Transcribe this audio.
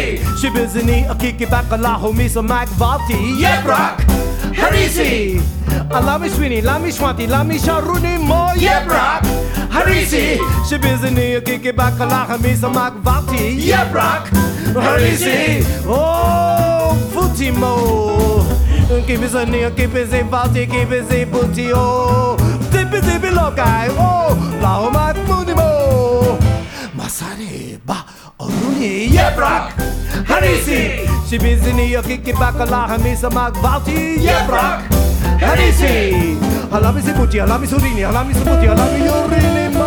Harisi, Shibizini, a kick it back a la homie, so Mike Valti. Yebrak, Harisi, Alami Sweeney, Lami Schwanti, Lami Sharuni, Mo. Yebrak, Harisi, Shibizini, a kick it back a la homie, so Mike Valti. Yebrak, Harisi, Oh, Futimo. Keep it on near, keep it in Valti, keep it in Putio. Dip it below, guy. Oh, Lao Mat Munimo. Masari, ba, Oruni, Yebrak, Harisi, Shibizini, a kick it back a la homie, so Mike Valti. Yebrak, Harisi, Alami Sibuti, Alami Surini, Alami Subuti, Alami Yorini.